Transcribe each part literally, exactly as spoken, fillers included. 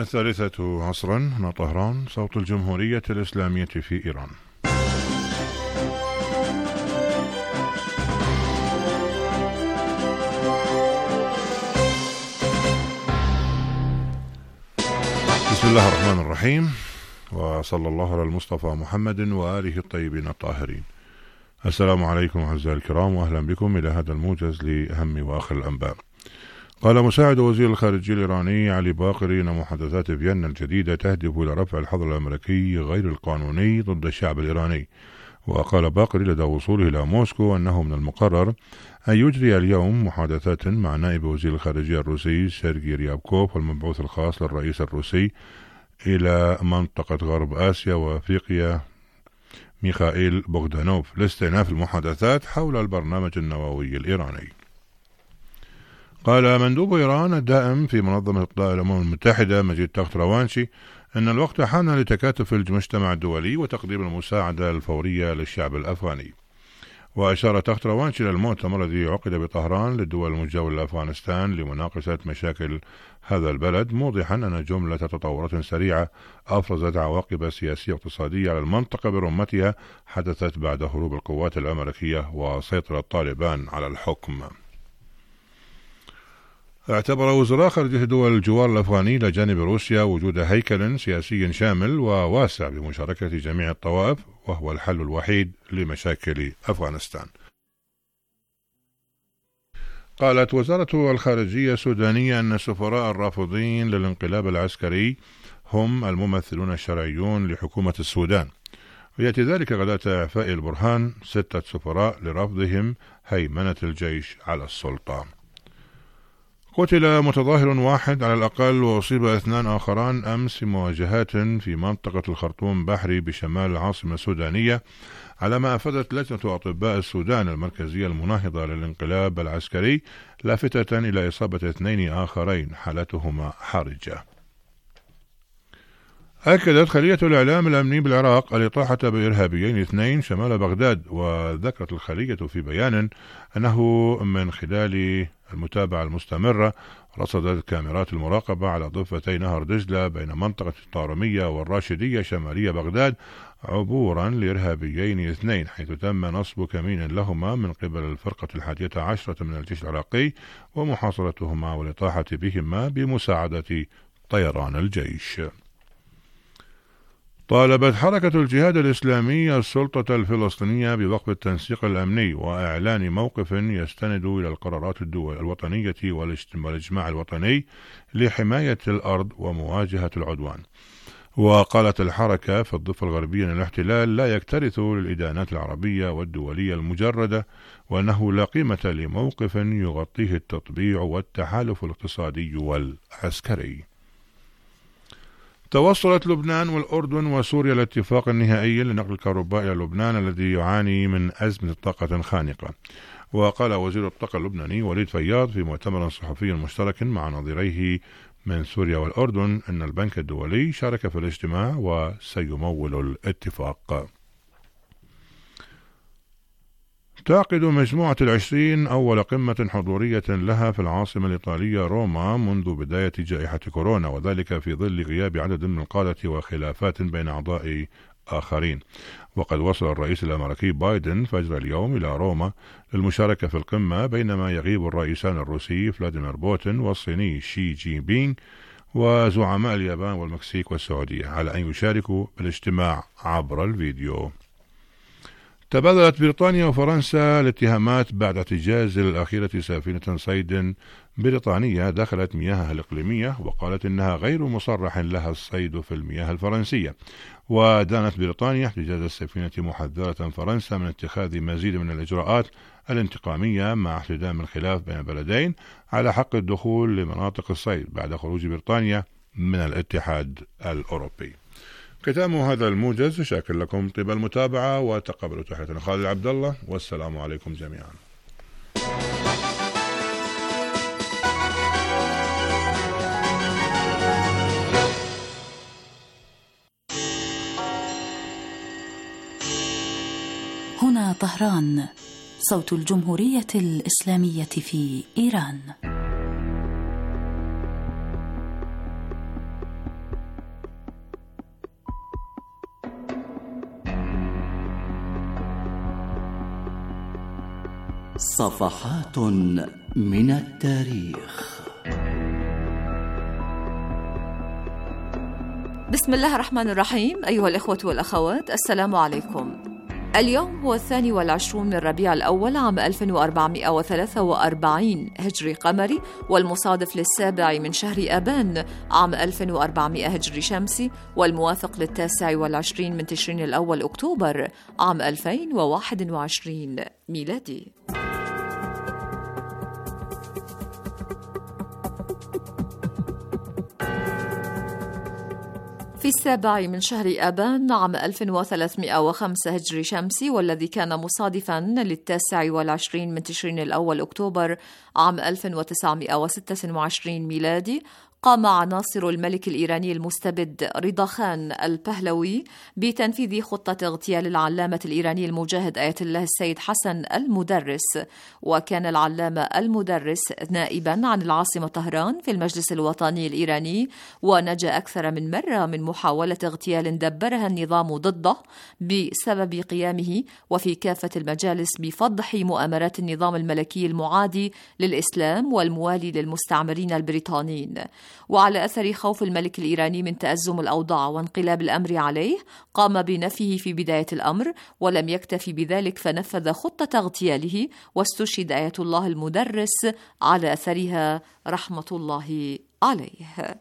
الثالثة عصرا هنا طهران، صوت الجمهورية الإسلامية في إيران. بسم الله الرحمن الرحيم، وصلى الله على المصطفى محمد وآله الطيبين الطاهرين. السلام عليكم أعزائي الكرام، وأهلا بكم إلى هذا الموجز لأهم وآخر الأنباء. قال مساعد وزير الخارجية الإيراني علي باقري أن محادثات فيينا الجديدة تهدف إلى رفع الحظر الأمريكي غير القانوني ضد الشعب الإيراني. وقال باقري لدى وصوله إلى موسكو أنه من المقرر أن يجري اليوم محادثات مع نائب وزير الخارجية الروسي سيرجي ريابكوف والمبعوث الخاص للرئيس الروسي إلى منطقة غرب آسيا وأفريقيا ميخائيل بوغدانوف لاستئناف المحادثات حول البرنامج النووي الإيراني. قال مندوب إيران الدائم في منظمة الأمم المتحدة مجيد تختروانشي أن الوقت حان لتكاتف المجتمع الدولي وتقديم المساعدة الفورية للشعب الأفغاني. وأشار تختروانشي إلى المؤتمر الذي عقد بطهران للدول المجاورة لأفغانستان لمناقشة مشاكل هذا البلد، موضحا أن جملة تطورات سريعة أفرزت عواقب سياسية واقتصادية على المنطقة برمتها حدثت بعد هروب القوات الأمريكية وسيطرة طالبان على الحكم. اعتبر وزراء خارجية دول الجوار الأفغاني إلى جانب روسيا وجود هيكل سياسي شامل وواسع بمشاركة جميع الطوائف، وهو الحل الوحيد لمشاكل أفغانستان. قالت وزارة الخارجية السودانية أن السفراء الرافضين للانقلاب العسكري هم الممثلون الشرعيون لحكومة السودان، ويأتي ذلك غداة إعفاء البرهان ستة سفراء لرفضهم هيمنة الجيش على السلطة. قتل متظاهر واحد على الأقل وأصيب اثنان آخران أمس في مواجهات في منطقة الخرطوم بحري بشمال العاصمة السودانية، على ما أفادت لجنة أطباء السودان المركزية المناهضة للانقلاب العسكري، لافتة إلى إصابة اثنين آخرين حالتهما حرجة. أكدت خلية الإعلام الأمني بالعراق الإطاحة بإرهابيين اثنين شمال بغداد، وذكرت الخلية في بيان أنه من خلال المتابعة المستمرة رصدت كاميرات المراقبة على ضفتي نهر دجلة بين منطقة الطارمية والراشدية شمالية بغداد عبورا لإرهابيين اثنين، حيث تم نصب كمين لهما من قبل الفرقة الحادية عشرة من الجيش العراقي ومحاصرتهما والإطاحة بهما بمساعدة طيران الجيش. طالبت حركة الجهاد الإسلامي السلطة الفلسطينية بوقف التنسيق الأمني وإعلان موقف يستند إلى القرارات الدول الوطنية والإجماع الوطني لحماية الأرض ومواجهة العدوان. وقالت الحركة في الضفة الغربية أن الاحتلال لا يكترث للإدانات العربية والدولية المجردة، وأنه لا قيمة لموقف يغطيه التطبيع والتحالف الاقتصادي والعسكري. توصلت لبنان والأردن وسوريا الاتفاق النهائي لنقل الكهرباء إلى لبنان الذي يعاني من أزمة طاقة خانقة. وقال وزير الطاقة اللبناني وليد فياض في مؤتمر صحفي مشترك مع نظيريه من سوريا والأردن أن البنك الدولي شارك في الاجتماع وسيمول الاتفاق. تعقد مجموعة العشرين أول قمة حضورية لها في العاصمة الإيطالية روما منذ بداية جائحة كورونا، وذلك في ظل غياب عدد من القادة وخلافات بين أعضاء آخرين. وقد وصل الرئيس الأمريكي بايدن فجر اليوم إلى روما للمشاركة في القمة، بينما يغيب الرئيسان الروسي فلاديمير بوتين والصيني شي جين بينغ وزعماء اليابان والمكسيك والسعودية على أن يشاركوا بالاجتماع عبر الفيديو. تبادلت بريطانيا وفرنسا الاتهامات بعد اعتجاز الأخيرة سفينة صيد بريطانية دخلت مياهها الإقليمية، وقالت إنها غير مصرح لها الصيد في المياه الفرنسية. ودانت بريطانيا احتجاز السفينة محذرة فرنسا من اتخاذ مزيد من الإجراءات الانتقامية مع احتدام الخلاف بين البلدين على حق الدخول لمناطق الصيد بعد خروج بريطانيا من الاتحاد الأوروبي. ختام هذا الموجز، شاكر لكم طيب المتابعة وتقبلوا تحية خالد عبد الله، والسلام عليكم جميعا. هنا طهران، صوت الجمهورية الإسلامية في إيران. صفحات من التاريخ. بسم الله الرحمن الرحيم. أيها الإخوة والأخوات، السلام عليكم. اليوم هو الثاني والعشرون من ربيع الأول عام ألف وأربعمائة وثلاثة وأربعين هجري قمري، والمصادف للسابع من شهر آبان عام ألف وأربعمائة هجري شمسي، والموافق للتاسع والعشرين من تشرين الأول أكتوبر عام ألفين وواحد وعشرين ميلادي. في السابع من شهر آبان عام ألف وثلاثمائة وخمسة هجري شمسي، والذي كان مصادفاً للتاسع والعشرين من تشرين الأول أكتوبر عام ألف وتسعمائة وستة وعشرين ميلادي، قام عناصر الملك الإيراني المستبد رضا خان البهلوي بتنفيذ خطة اغتيال العلامة الإيراني المجاهد آية الله السيد حسن المدرس. وكان العلامة المدرس نائباً عن العاصمة طهران في المجلس الوطني الإيراني، ونجا أكثر من مرة من محاولة اغتيال دبرها النظام ضده بسبب قيامه وفي كافة المجالس بفضح مؤامرات النظام الملكي المعادي للإسلام والموالي للمستعمرين البريطانيين. وعلى أثر خوف الملك الإيراني من تأزم الأوضاع وانقلاب الأمر عليه، قام بنفيه في بداية الأمر، ولم يكتفي بذلك فنفذ خطة اغتياله، واستشهد آية الله المدرس على أثرها رحمة الله عليه.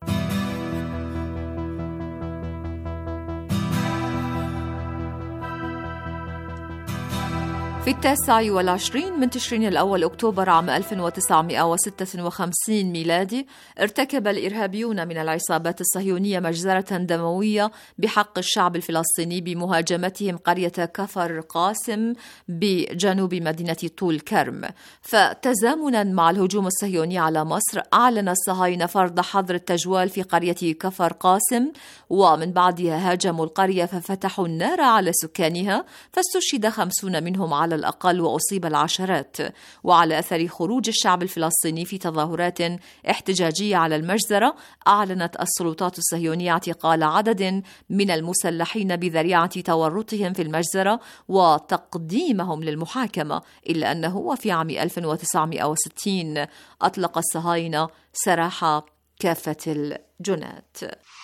في التاسع والعشرين من تشرين الأول أكتوبر عام ألف وتسعمائة وستة وخمسين ميلادي، ارتكب الإرهابيون من العصابات الصهيونية مجزرة دموية بحق الشعب الفلسطيني بمهاجمتهم قرية كفر قاسم بجنوب مدينة طول كرم. فتزامنا مع الهجوم الصهيوني على مصر، أعلن الصهاينة فرض حظر التجوال في قرية كفر قاسم، ومن بعدها هاجموا القرية ففتحوا النار على سكانها، فاستشهد خمسون منهم على الأقل وأصيب العشرات. وعلى أثر خروج الشعب الفلسطيني في تظاهرات احتجاجية على المجزرة، أعلنت السلطات الصهيونية اعتقال عدد من المسلحين بذريعة تورطهم في المجزرة وتقديمهم للمحاكمة، إلا أنه وفي عام ألف وتسعمائة وستين أطلق الصهاينة سراح كافة الجنات.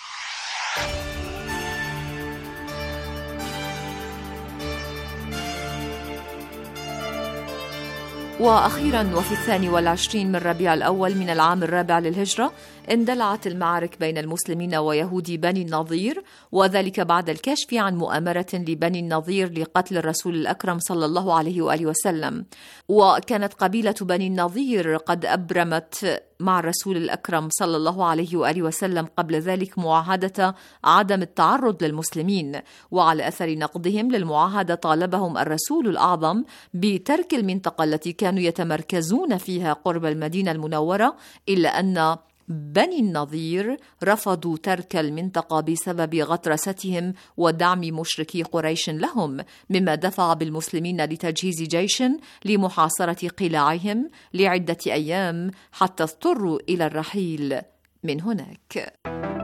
وأخيراً وفي الثاني والعشرين من ربيع الأول من العام الرابع للهجرة، اندلعت المعارك بين المسلمين ويهود بني النضير، وذلك بعد الكشف عن مؤامرة لبني النضير لقتل الرسول الأكرم صلى الله عليه وآله وسلم. وكانت قبيلة بني النضير قد أبرمت مع الرسول الأكرم صلى الله عليه وآله وسلم قبل ذلك معاهدة عدم التعرض للمسلمين، وعلى أثر نقضهم للمعاهدة طالبهم الرسول الأعظم بترك المنطقة التي كانوا يتمركزون فيها قرب المدينة المنورة، إلا أن بني النضير رفضوا ترك المنطقة بسبب غطرستهم ودعم مشركي قريش لهم، مما دفع بالمسلمين لتجهيز جيش لمحاصرة قلاعهم لعدة أيام حتى اضطروا إلى الرحيل من هناك.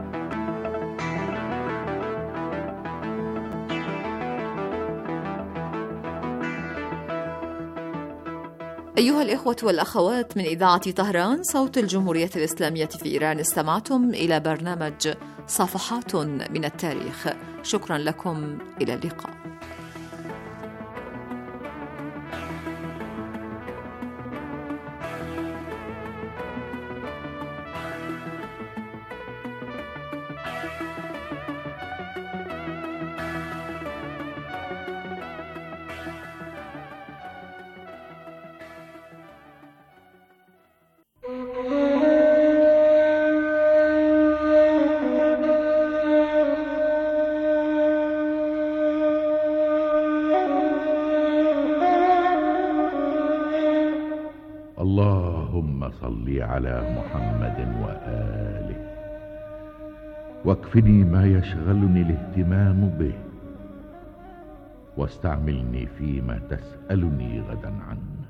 أيها الإخوة والأخوات، من إذاعة طهران صوت الجمهورية الإسلامية في إيران، استمعتم إلى برنامج صفحات من التاريخ. شكرا لكم، إلى اللقاء. اللهم صل على محمد وآله، واكفني ما يشغلني الاهتمام به، واستعملني فيما تسألني غدا عنه،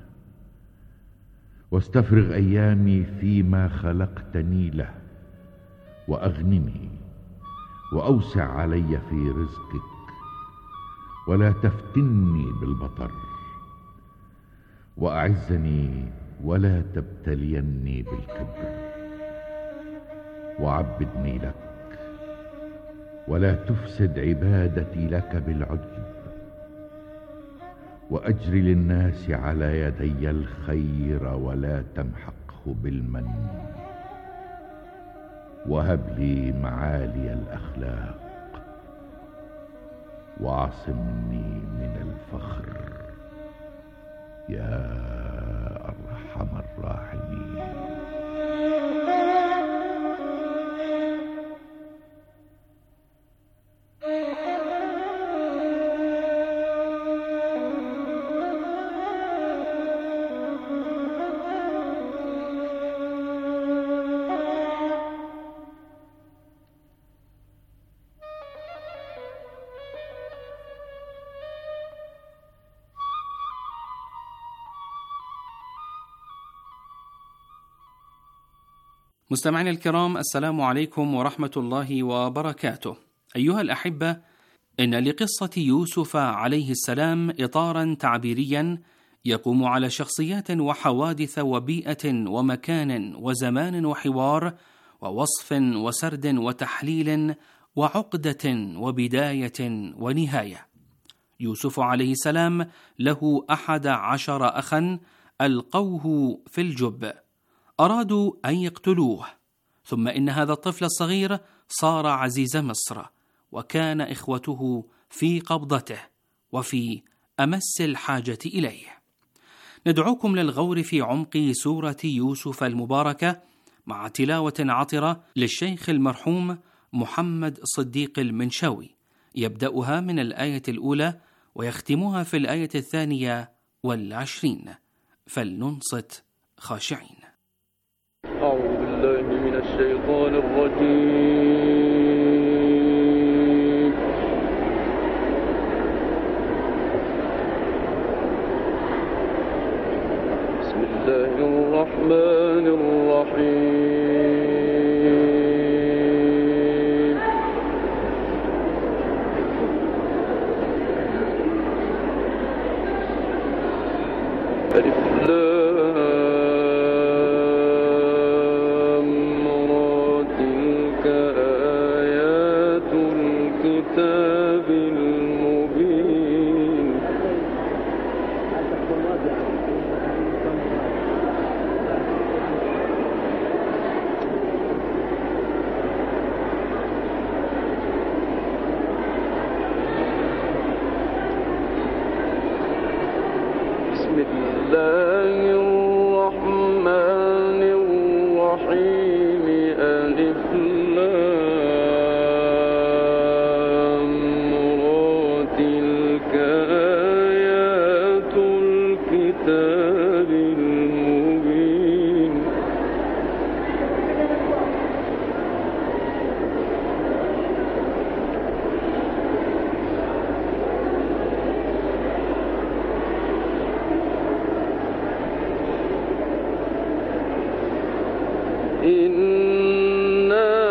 واستفرغ أيامي فيما خلقتني له، وأغنني وأوسع علي في رزقك، ولا تفتني بالبطر، وأعزني ولا تبتليني بالكبر، وعبدني لك ولا تفسد عبادتي لك بالعجب، وأجري للناس على يدي الخير ولا تمحقه بالمن، وهب لي معالي الأخلاق وعصمني من الفخر يا أرحم الراحمين. مستمعينا الكرام، السلام عليكم ورحمة الله وبركاته. أيها الأحبة، إن لقصة يوسف عليه السلام إطارا تعبيريا يقوم على شخصيات وحوادث وبيئة ومكان وزمان وحوار ووصف وسرد وتحليل وعقدة وبداية ونهاية. يوسف عليه السلام له أحد عشر أخا ألقوه في الجب، أرادوا أن يقتلوه، ثم إن هذا الطفل الصغير صار عزيز مصر، وكان إخوته في قبضته وفي أمس الحاجة إليه. ندعوكم للغور في عمق سورة يوسف المباركة مع تلاوة عطرة للشيخ المرحوم محمد صديق المنشاوي، يبدأها من الآية الأولى ويختمها في الآية الثانية والعشرين، فلننصت خاشعين. أعوذ بالله من الشيطان الرجيم. بسم الله الرحمن الرحيم. ألف بسم الله الرحمن الرحيم. ألف لام را تلك آيات الكتاب المبين. إنا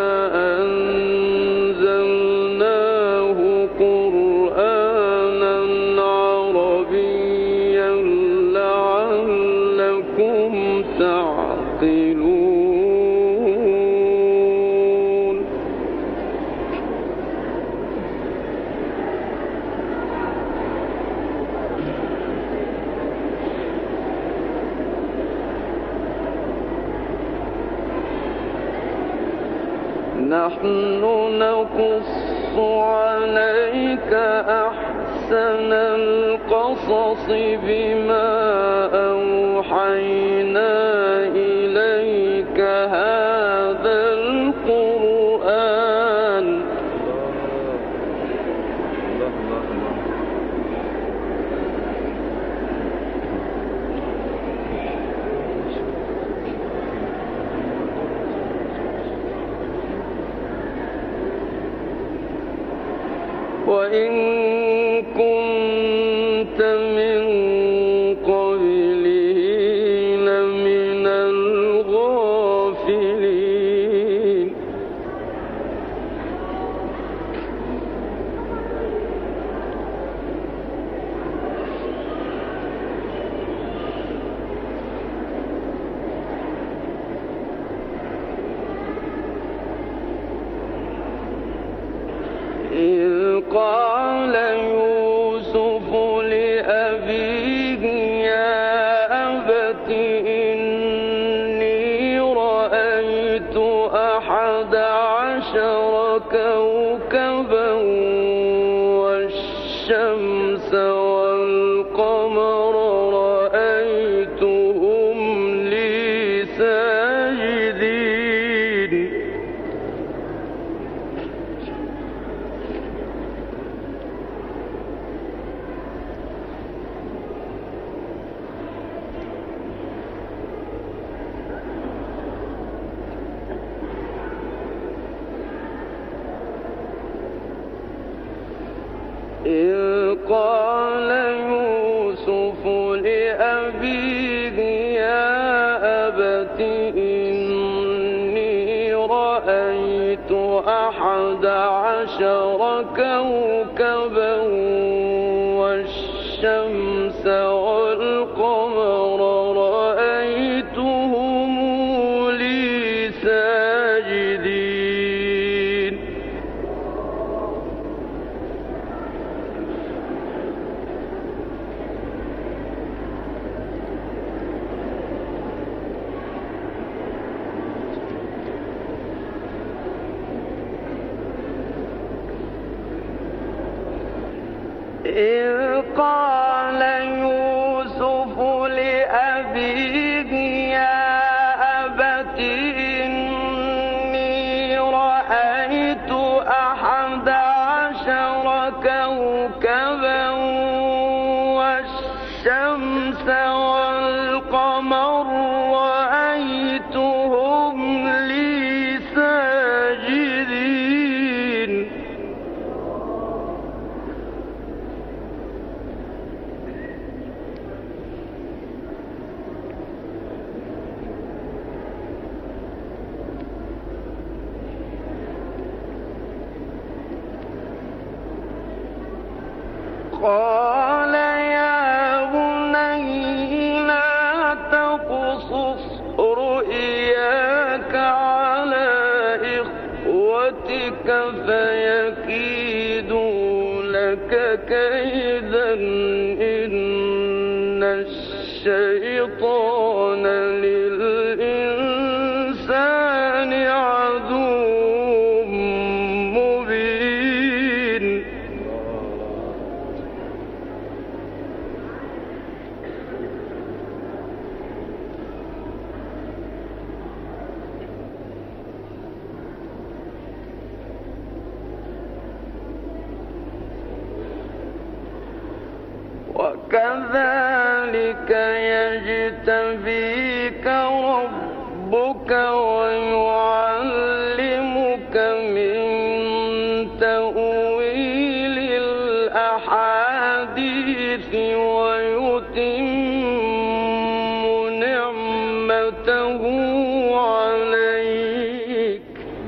أنزلناه قرآنا عربيا لعلكم تعقلون. نحن نقص عليك أحسن القصص بما أوحينا إليك هذا القرآن. وإن كنت من قبله لمن لأبيه يا أبت إني رأيت أحد عشر كوكبا والشمس والقمر رأيتهم لي ساجدين. إذ قال يوسف لأبيه يا أبت إني رأيت أحد عشر كوكبا والشمس والقمر رأيتهم لي ساجدين. قال يا بني لا تقصص رؤياك على إخوتك فيكيدوا لك كيدا إن الشيطان للإنسان عدو مبين. وكذلك يجتبيك ربك ويعلمك من تأويل الأحاديث ويتم نعمته عليك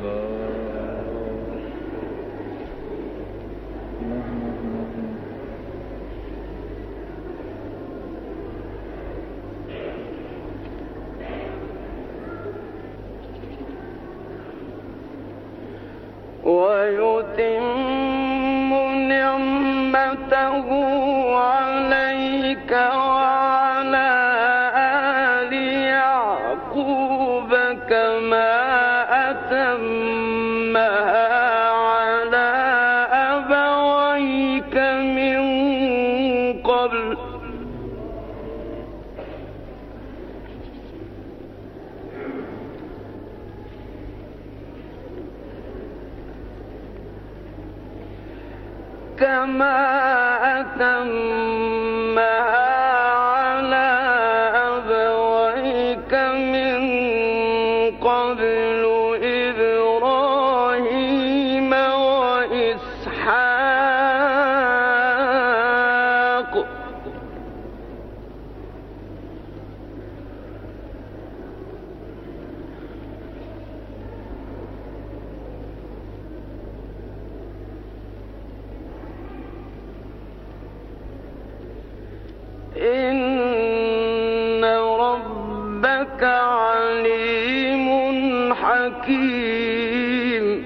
ويتم نعمته عليك وعلى آل يعقوب كما أتمها على أبويك من قبل كما أتمها على أبويك من قبل إبراهيم وإسحاق إن ربك عليم حكيم.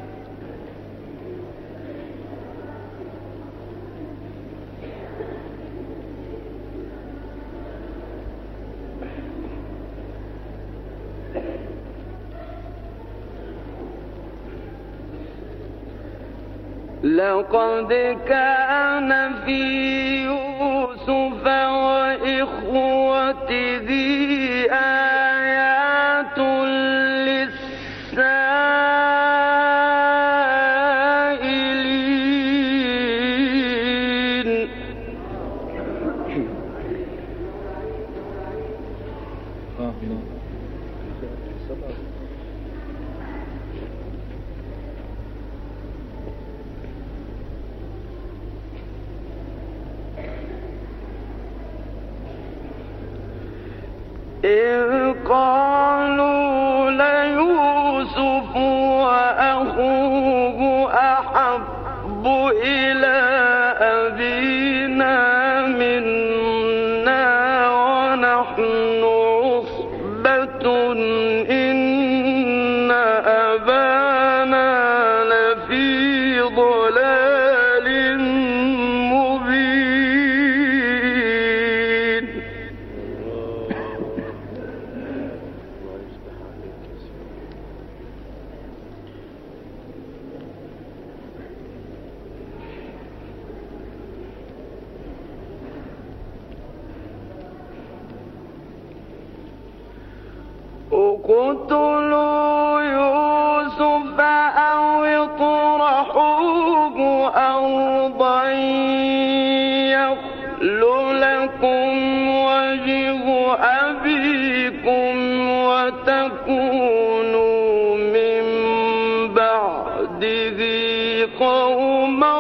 لقد كان في يوسف وإخوته آيات للسائلين. إذ قالوا ليوسف وأخوه أحب إلى أبينا منا ونحن عصبة إن أبانا لفي ضلال مبين. اقتلوا يوسف أو اطرحوه أرضا يخل لكم وجه أبيكم وتكونوا من بعده قوما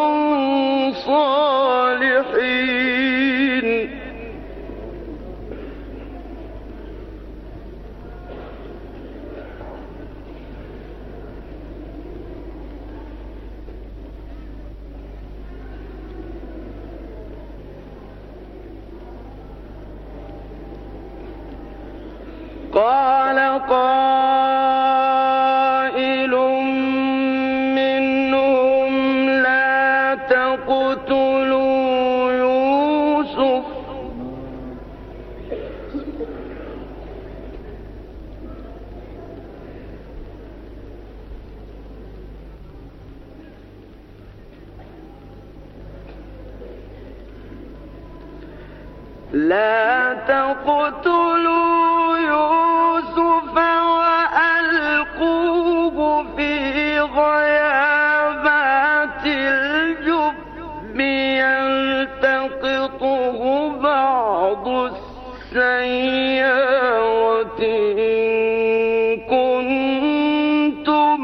صالحين. قال قائل منهم لا تقتلوا يوسف لا تقتلوا يوسف وألقوه في غيابات الجب يلتقطه بعض السيارة إن كنتم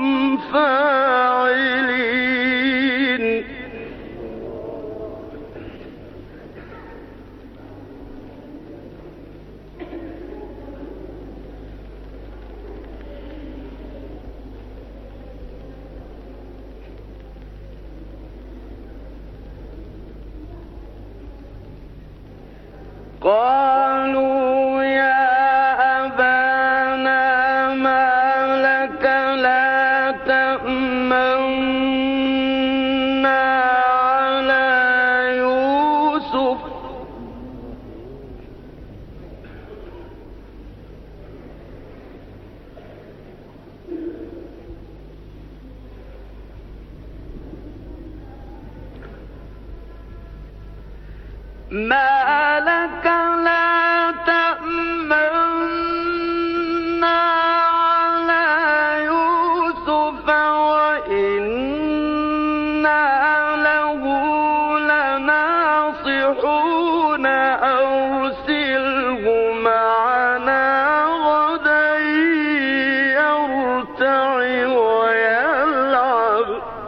فاعلين. قالوا يا أبانا ما لك لا تأمنا على يوسف ما لك لا تأمنا على يوسف وإنا له لناصحون أرسله معنا غدا يرتع ويلعب.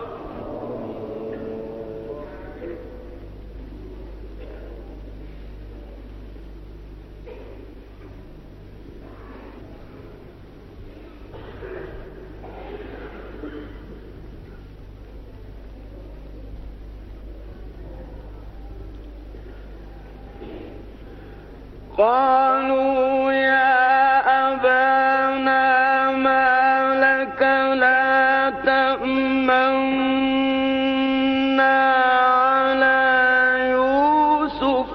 قالوا يا أبانا ما لك لا تأمنا على يوسف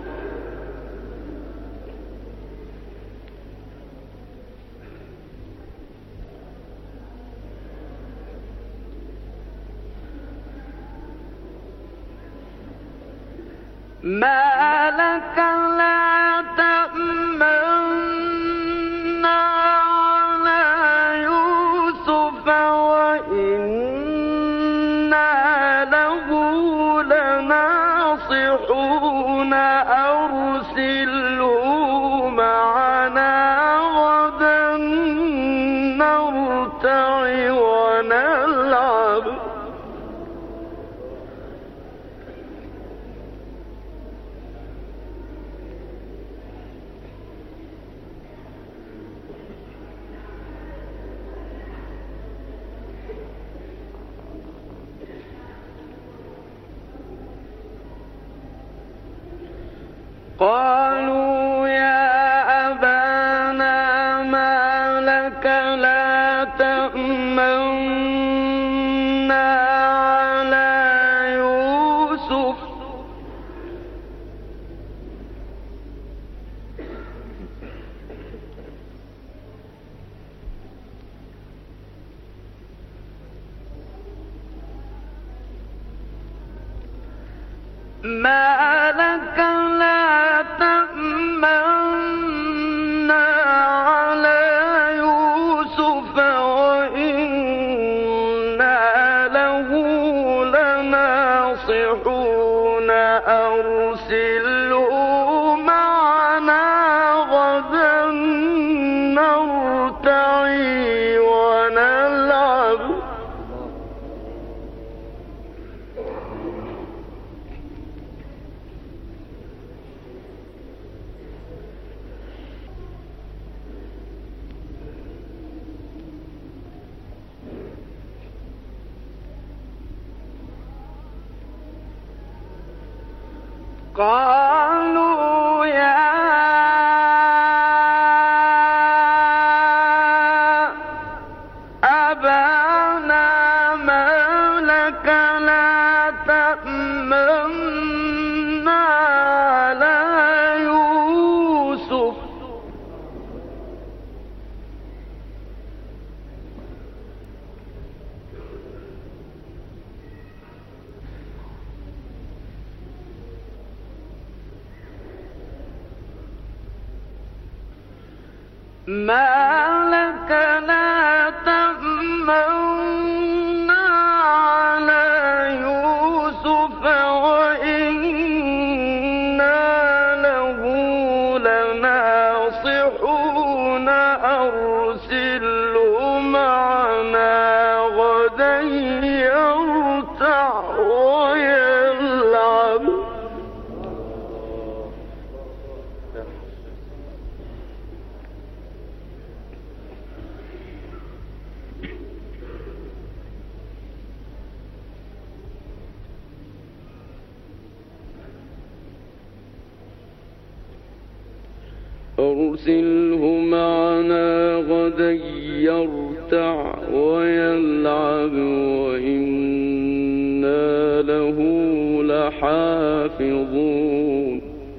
ما لك لا تأمنا على يوسف وإنا له لناصحون أرسله معنا غدا نرتع ونلعب. قالوا يا أبانا ما لك لا تأمنا على يوسف ما لك لا تأمنا على يوسف وإنا له لناصحون أرسله معنا غدا نرتعي ونلعب قالوا يا أبانا ما لك لا تأمنا على يوسف ما لك لا تأمنا على يوسف وإنا له لناصحون أرسله معنا غدا يرتع ويلعب أرسله معنا غدا يرتع ويلعب وإنا له لحافظون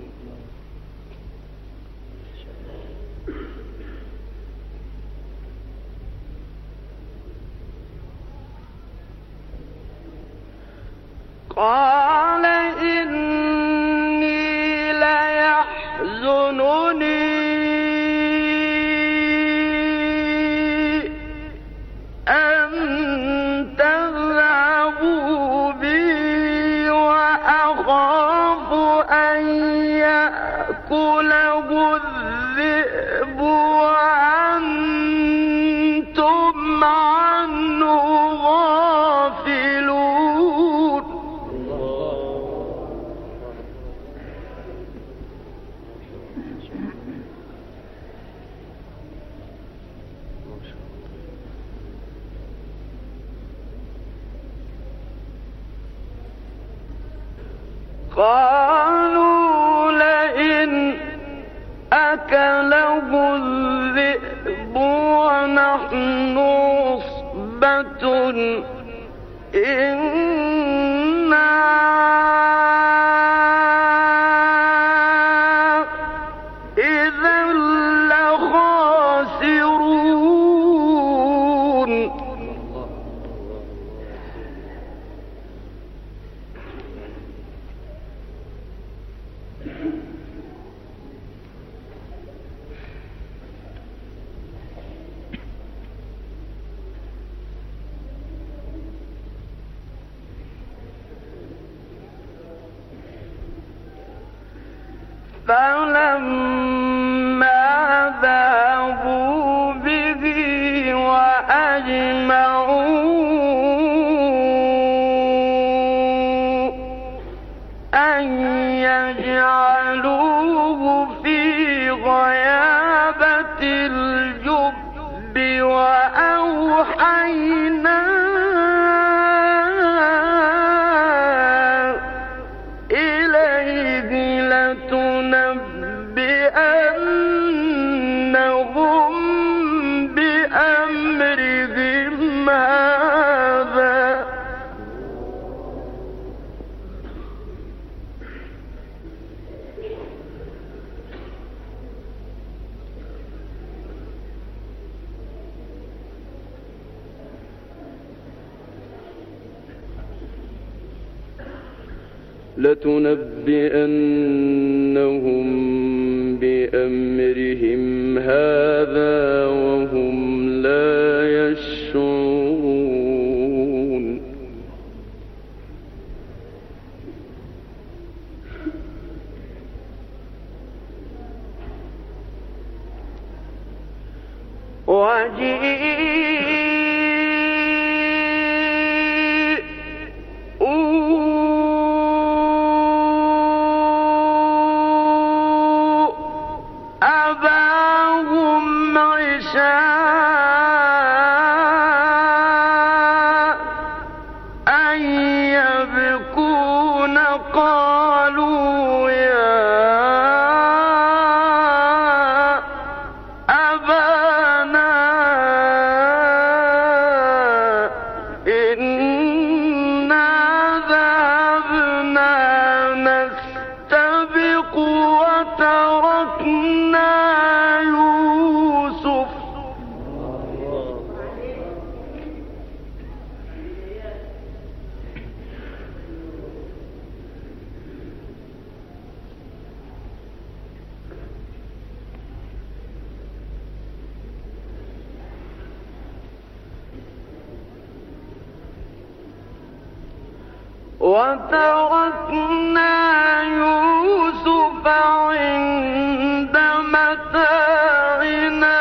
قال إني ليحزنني أن تذهبوا بي وأخاف أن يأكله الذئب وأنتم عنه غافلون قالوا لئن أكله الذئب ونحن عصبة إنا إذا لخاسرون فلما ذهبوا به وأجمعوا أن يجعلوه في غيابة الجب وأوحينا إليه لتنبئنهم بأمرهم هذا لتنبئنهم بأمرهم هذا وهم لا يشعرون أباهم عشاء أن يبكون قالوا يا أبانا إنا ذهبنا نستبق وتركنا يوسف وتركنا يوسف عند متاعنا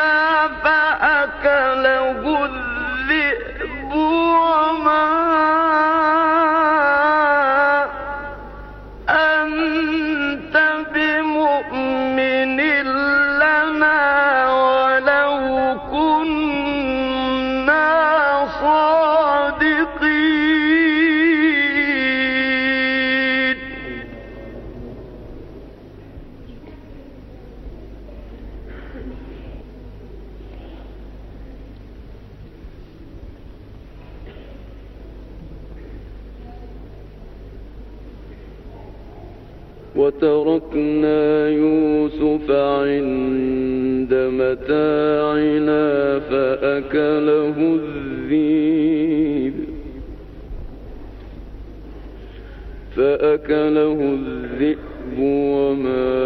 فأكله الذئب وما أنت بمؤمن لنا ولو كنا صادقين وتركنا يوسف عند متاعنا فأكله الذئب فأكله الذئب وما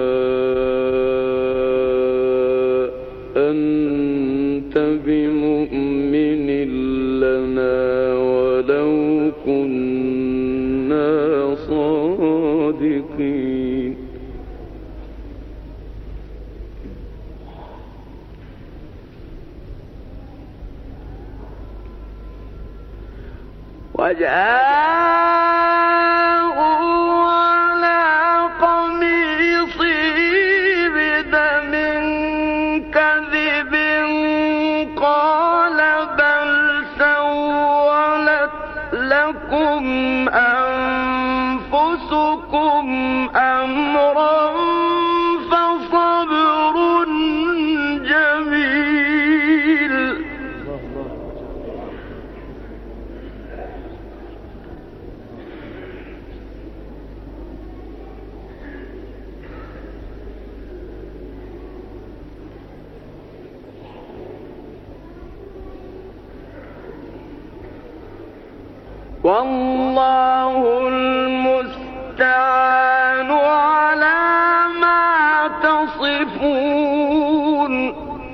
أنت بمؤمن لنا ولو كنا صادقين وجاءوا على قميصه بدم كذب قال بل سولت لكم أنفسكم أمرا فصبر جميل والله المستعان على ما تصفون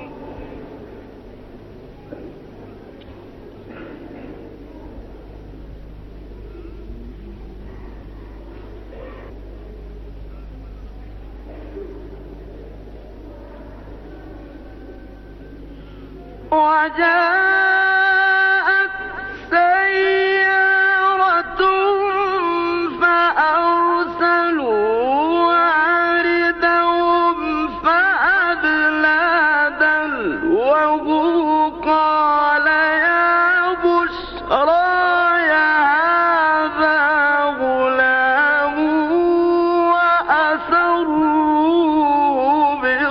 وجاءت سيارة فأرسلوا واردهم فأدلى دلوه قال يا بشرى هذا غلام وأسروا به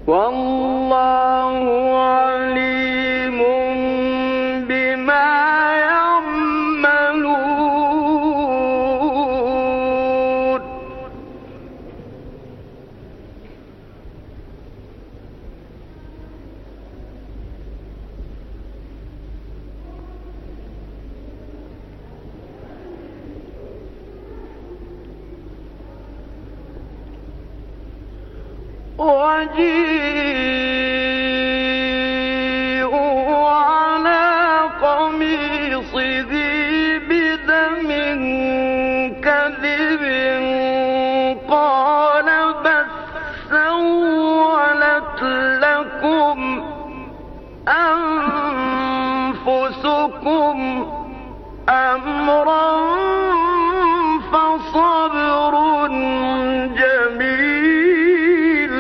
والله عليم بما يعملون وجيءوا على قميصه بدم كذب قال بل سولت لكم أنفسكم أمرا فصبر جميل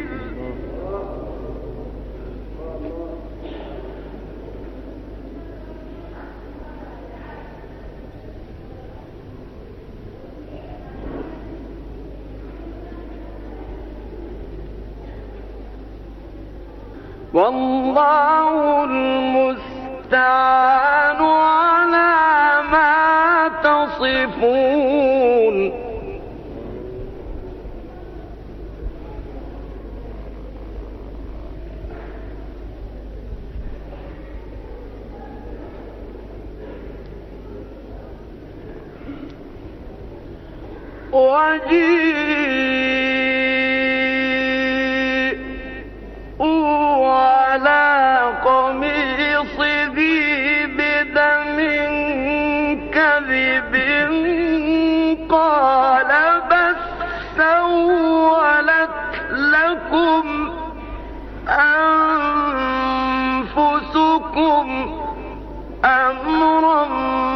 والله المستعان على ما تصفون وجيءوا على قميصه بدم كذب قال بل سولت لكم أنفسكم أمرا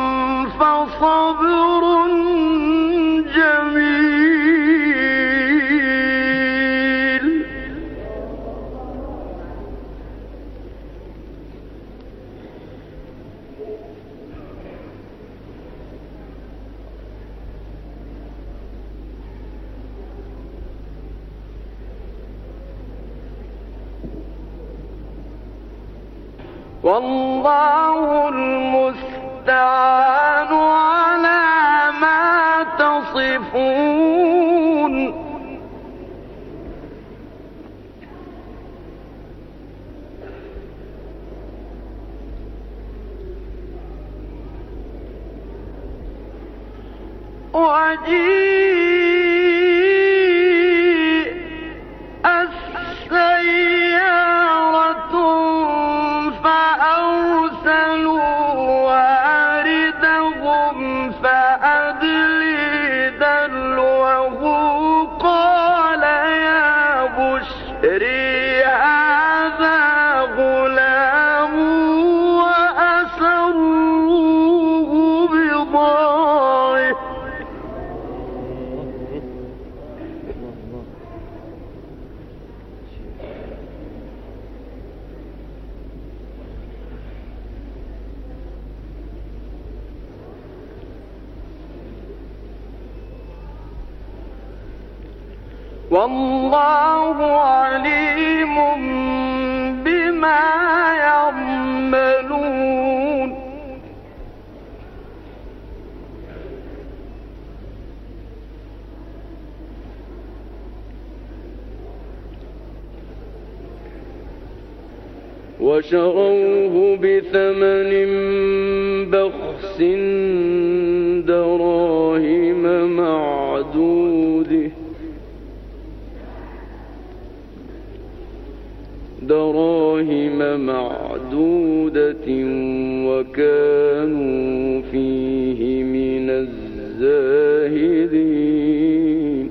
فصبر جميل والله المستعان على ما تصفون وجيء السيارة فأرسلوا واردهم فأدلي دلوه قال يا بشري هذا غلام وأسروه بضاعة والله عليم بما يعملون وشروه بثمن بخس دراهم معدودة دراهم معدودة وكانوا فيه من الزاهدين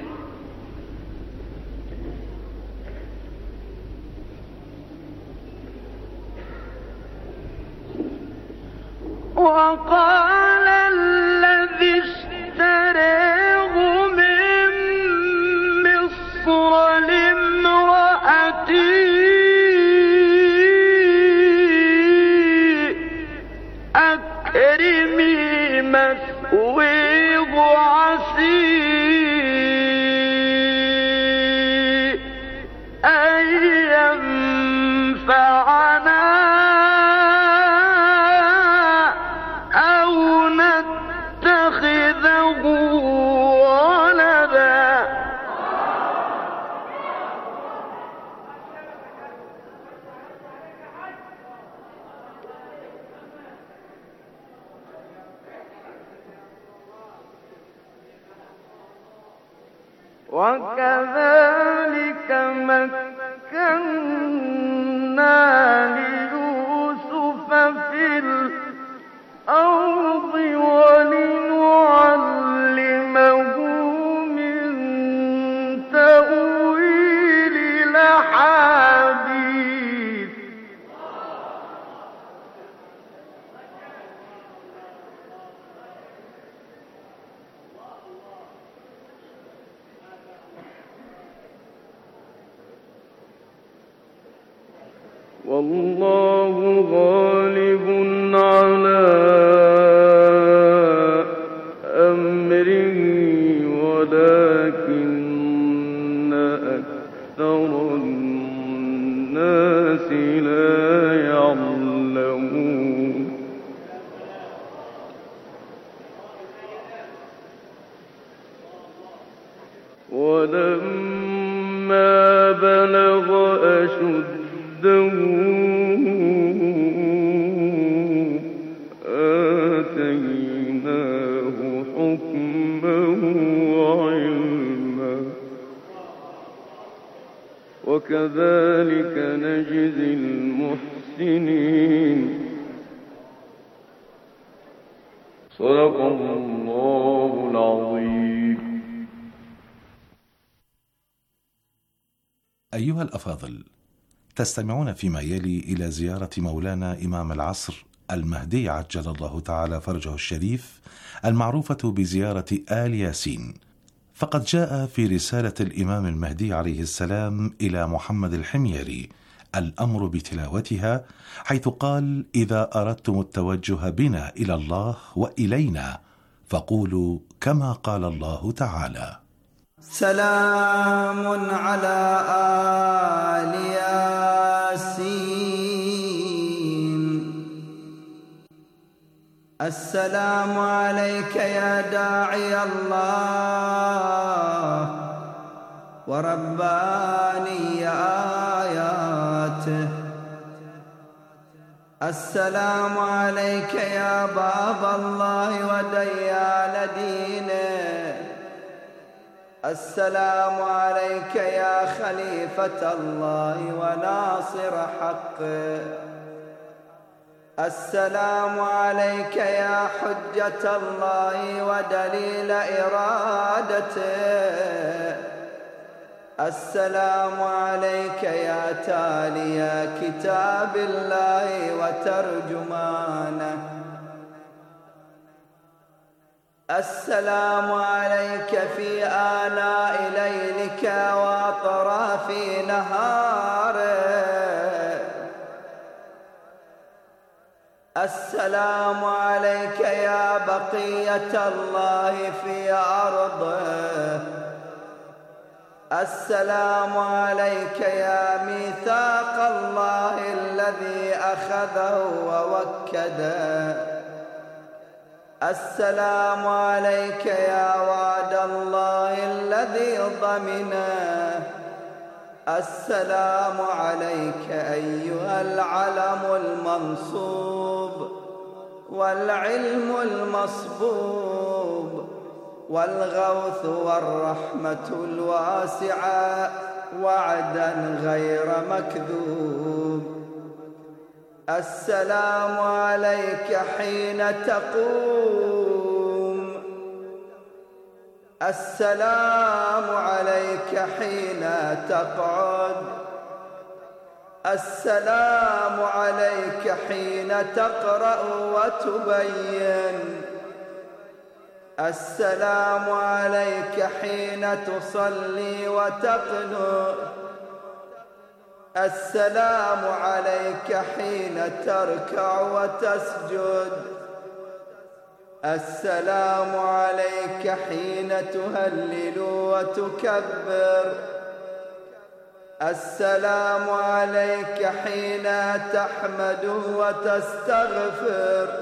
وقال الذي اشتراه من مصر لامرأته أكرمت وكذلك مكنا ليوسف في الأرض ولنعلمه من تأويل الأحاديث والله غالب على أمره ولكن أكثر الناس لا يعلمون ولما بلغ أشده آتيناه حكما وعلما وكذلك نجزي المحسنين صدق الله العظيم. أيها الأفاضل، تستمعون فيما يلي إلى زيارة مولانا إمام العصر المهدي عجل الله تعالى فرجه الشريف المعروفة بزيارة آل ياسين. فقد جاء في رسالة الإمام المهدي عليه السلام إلى محمد الحميري الأمر بتلاوتها، حيث قال: إذا أردتم التوجه بنا إلى الله وإلينا فقولوا كما قال الله تعالى: سلام على آل ياسين. السلام عليك يا داعي الله ورباني آياته. السلام عليك يا باب الله وديان دينه. السلام عليك يا خليفة الله وناصر حقه. السلام عليك يا حجة الله ودليل إرادته. السلام عليك يا تالي كتاب الله وترجمانه. السلام عليك في آلاء ليلك وأطراف نهارك. السلام عليك يا بقية الله في أرضه. السلام عليك يا ميثاق الله الذي أخذه ووكده. السلام عليك يا وعد الله الذي ضمنه. السلام عليك أيها العلم المنصوب والعلم المصبوب والغوث والرحمة الواسعة وعدا غير مكذوب. السلام عليك حين تقوم. السلام عليك حين تقعد. السلام عليك حين تقرأ وتبين. السلام عليك حين تصلي وتقنت. السلام عليك حين تركع وتسجد. السلام عليك حين تهلل وتكبر. السلام عليك حين تحمد وتستغفر.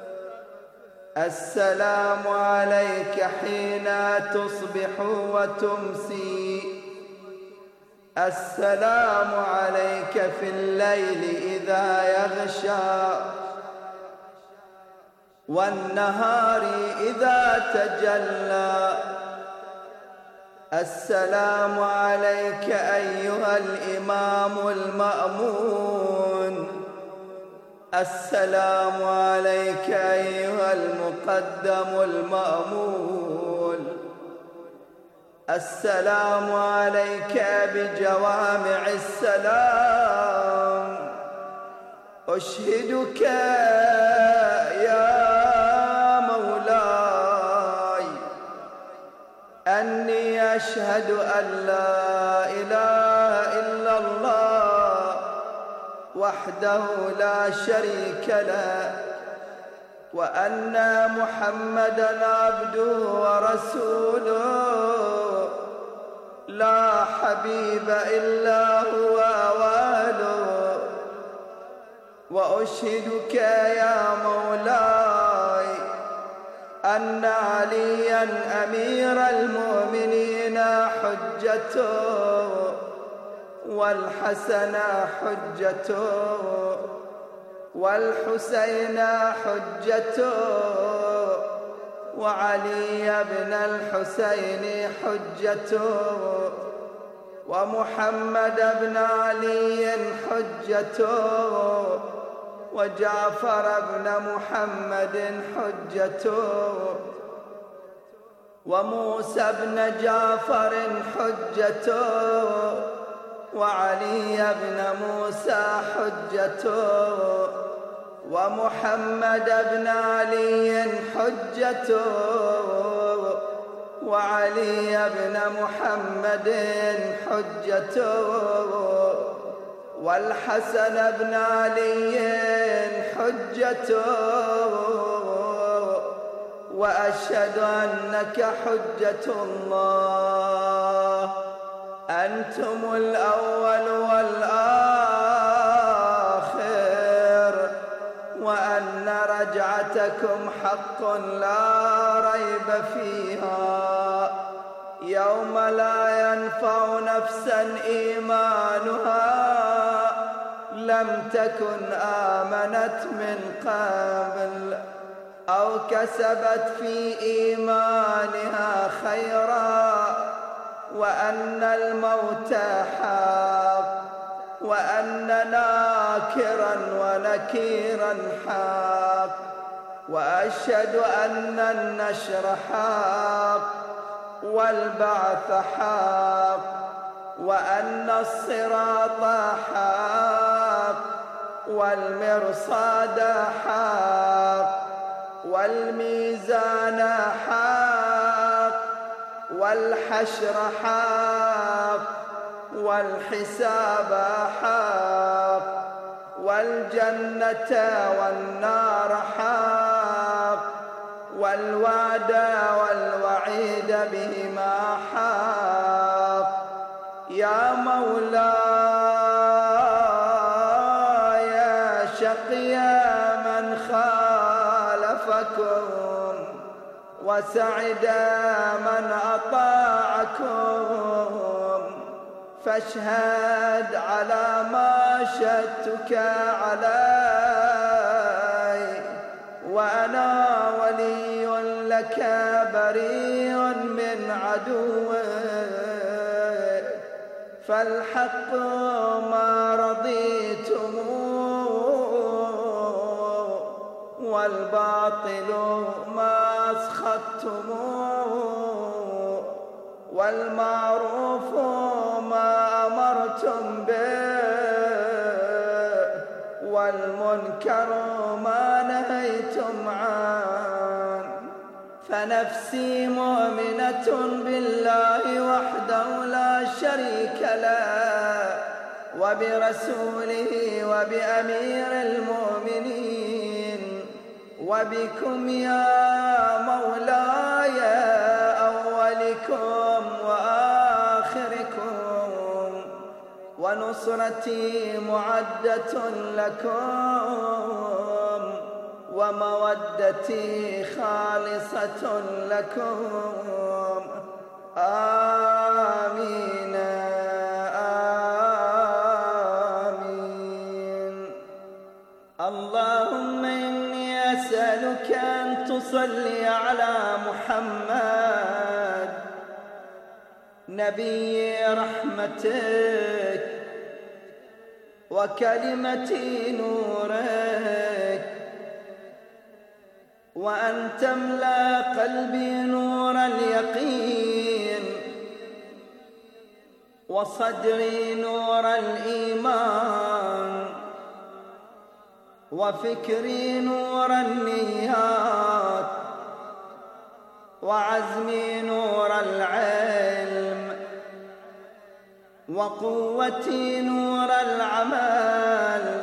السلام عليك حين تصبح وتمسي. السلام عليك في الليل إذا يغشى والنهار إذا تجلى. السلام عليك أيها الإمام المأمون. السلام عليك أيها المقدم المأمول. السلام عليك بجوامع السلام. أشهدك يا مولاي أني أشهد أن لا إله إلا الله وحده لا شريك له، وأن محمدًا عبده ورسوله لا حبيب إلا هو واله. وأشهدك يا مولاي أن عليا أمير المؤمنين حجته، والحسن حجته، والحسين حجته، وعلي بن الحسين حجته، ومحمد بن علي حجته، وجعفر بن محمد حجته، وموسى بن جعفر حجته، وعلي بن موسى حجته، ومحمد بن علي حجته، وعلي بن محمد حجته، والحسن بن علي حجته. وأشهد أنك حجة الله، أنتم الأول والآخر، وأن رجعتكم حق لا ريب فيها، يوم لا ينفع نفسا إيمانها لم تكن آمنت من قبل أو كسبت في إيمانها خيرا، وأن الموت حق، وأن ناكرا ونكيرا حق، وأشهد أن النشر حق، والبعث حق، وأن الصراط حق، والمرصاد حق، والميزان حق، والحشر حق، والحساب حق، والجنة والنار حق، والوعد والوعيد بهما حق. يا مولاي شقي من خالفكم، وسعد من أطاعكم، فاشهد على ما شهدتك علي، وأنا ولي لك بريء من عدوك، فالحق ما رضيتم، والباطل ما أسخطتم، والمعروف ما أمرتم به، والمنكر ما نهيتم عنه. فنفسي مؤمنة بالله وحده لا شريك له، وبرسوله وبأمير المؤمنين، وبكم يا مولاي أولكم وآخركم، ونصرتي معدة لكم، ومودتي خالصة لكم. آمين آمين. اللهم إني أسألك أن تصلي على محمد نبي رحمتك وكلمتي نورك، وأن تملأ قلبي نور اليقين وصدري نور الإيمان وفكري نور النيات وعزمي نور العلم وقوتي نور العمل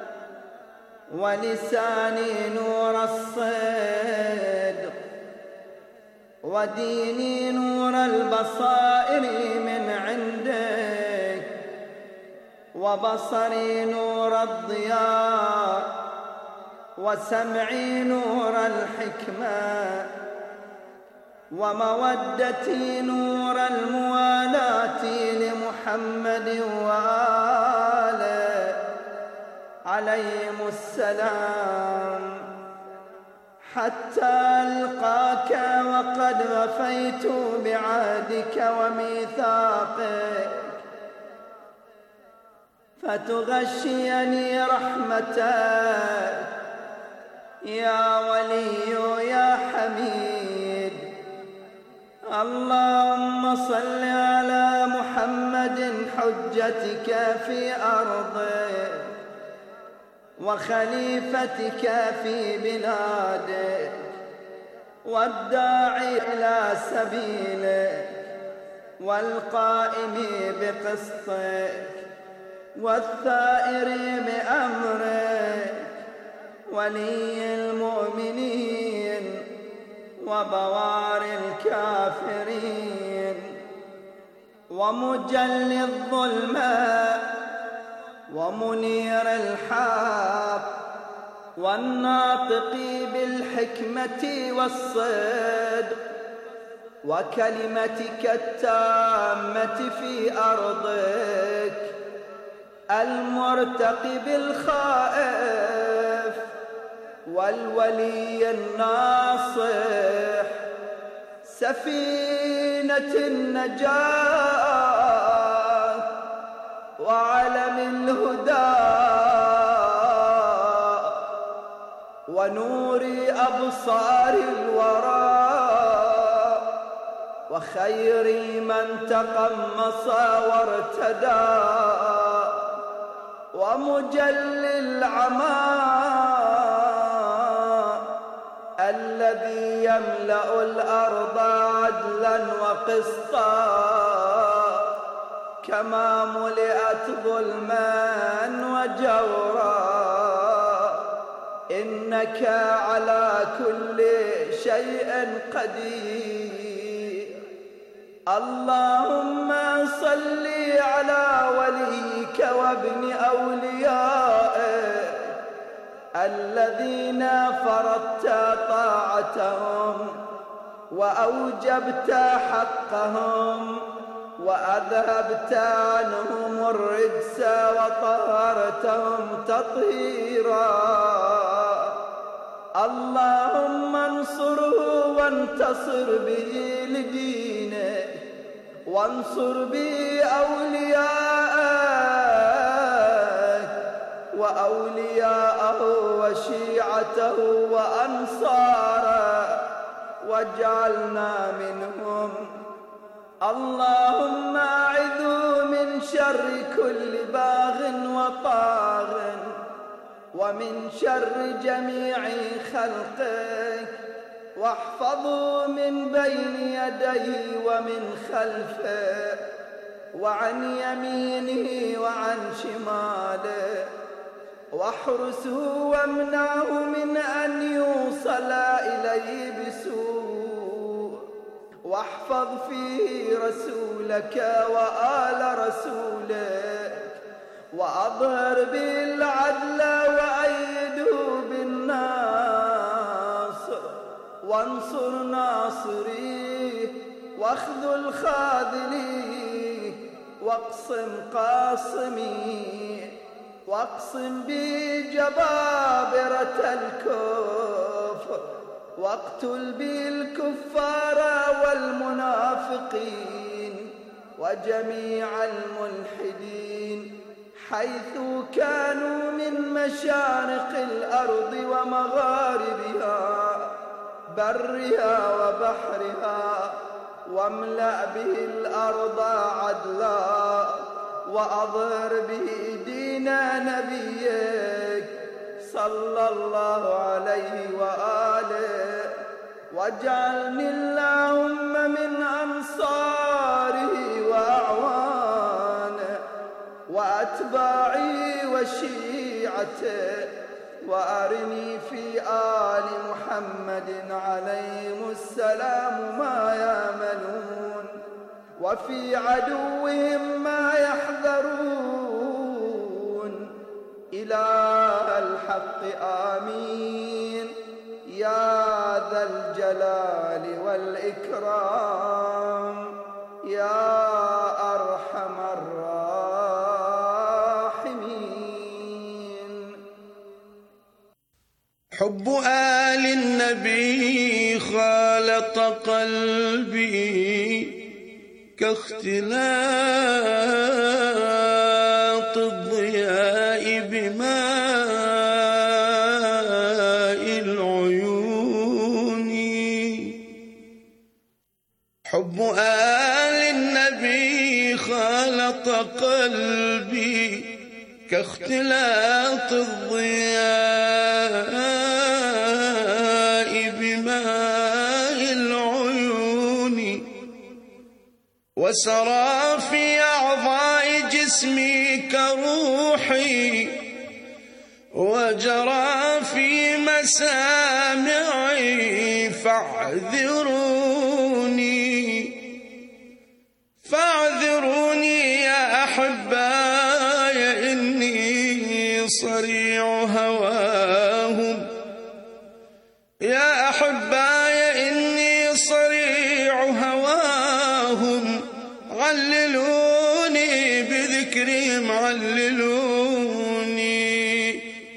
ولساني نور الصدق وديني نور البصائر من عندك وبصري نور الضياء وسمعي نور الحكمة ومودتي نور الموالاة لمحمد وآله عليهم السلام، حتى ألقاك وقد وفيت بعهدك وميثاقك فتغشيني رحمتك يا ولي يا حميد. اللهم صل على محمد حجتك في أرضك وخليفتك في بلادك والداعي إلى سبيلك والقائم بقسطك والثائر بأمرك ولي المؤمنين وبوار الكافرين ومجلي الظلمات ومنير الحق والناطق بالحكمة والصدق وكلمتك التامة في أرضك المرتقب الخائف والولي الناصح سفينة النجاة وعلم الهدى ونور أبصار الورى وخير من تقمص وارتدى ومجلي العمى الذي يملأ الأرض عدلا وقسطا كما ملئت ظلما وجورا إنك على كل شيء قدير. اللهم صل على وليك وابن أوليائك الذين فرضت طاعتهم وأوجبت حقهم وأذهبت عنهم الرجس وطهرتهم تطهيرا. اللهم انصره وانتصر به لدينك وانصر به أولياءك وأولياءه وشيعته وأنصاره واجعلنا منهم. اللهم أعذوا من شر كل باغ وطاغ ومن شر جميع خلقك واحفظوا من بين يديه ومن خلفه وعن يمينه وعن شماله واحرسه وامنعه من أن يوصل إليه بسوء واحفظ فيه رسولك وآل رسولك وأظهر به العدل وأيده بالناصر وانصر ناصريه واخذل خاذليه واقسم قاصميه واقسم به جبابرة الكفر واقتل به الكفار والمنافقين وجميع الملحدين حيث كانوا من مشارق الأرض ومغاربها برها وبحرها، واملأ به الأرض عدلا، وأظهر به دين نبيك صلى الله عليه وآله، واجعلني اللهم من أنصاره وأعوانه وأتباعه وشيعته، وأرني في آل محمد عليهم السلام ما يأملون، وفي عدوهم ما يحذرون، إله الحق آمين يا ذا الجلال والإكرام يا أرحم الراحمين. حب آل النبي خالط قلبي كاختلاط الضياء بماء العيون. حب آل النبي خالط قلبي كاختلاط الضياء بماء العيون، وسرى في أعضاء جسمي كروحي، وجرى في مسامعي فاعذروني فاعذروني يا أحباي إني صريع هواهم، يا أحباي إني صريع هواهم، عللوني بذكرهم عللوني،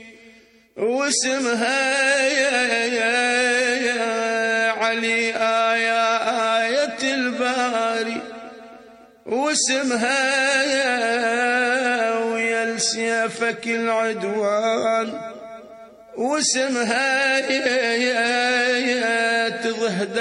واسمها يا علي آية آية الباري، واسمها ويا لسيفك العدوان، واسمها تضهد